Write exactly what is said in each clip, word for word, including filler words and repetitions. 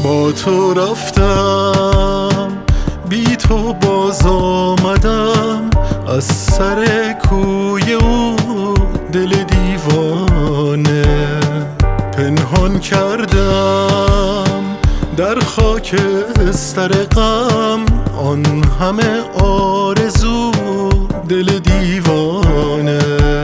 با تو رفتم بی تو باز آمدم از سر کوی او دل دیوانه پنهان کردم در خاک استر غم آن همه آرزو دل دیوانه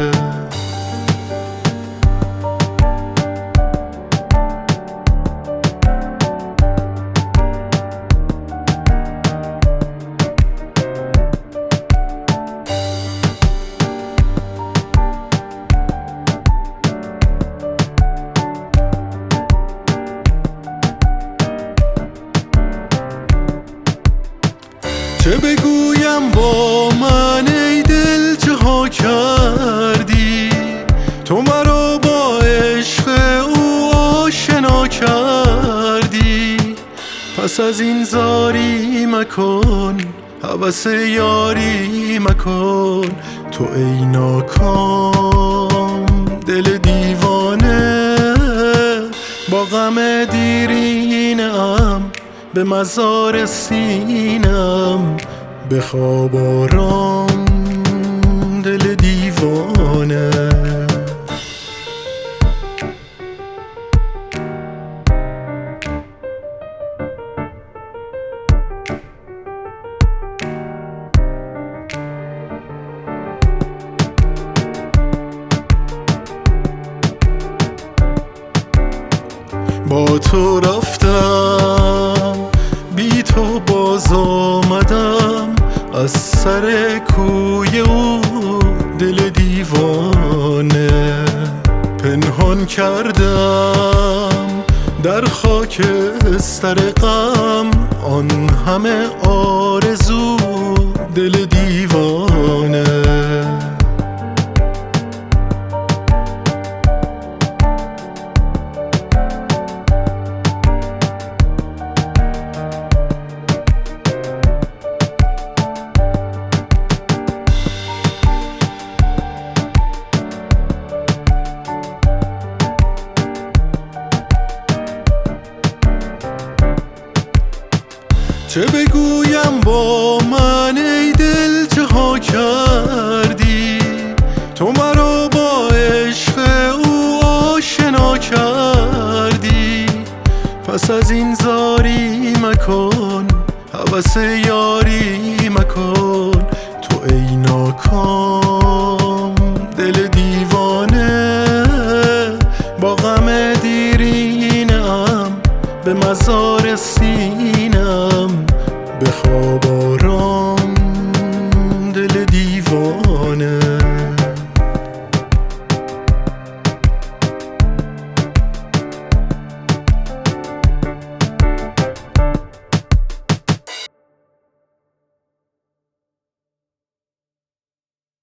چه بگویم با من ای دل چه ها کردی تو مرا با عشق او آشنا کردی پس از این زاری مکن هوس یاری مکن تو ای ناکام دل دیوانه با غم دیرینم به مزار سینم به خواب آرام دل دیوانه با تو رفتم بی تو باز آمدم از سر کوی او دل دیوانه پنهان کردم در خاک استر غم آن همه آرزو دل دیوانه چه بگویم با من ای دل چه ها کردی تو مرا با عشق او آشنا کردی پس از این زاری مکن هوس یاری مکن تو ای ناکام دل دیوانه با غم دیرینم به مزار سینم به خواب آرام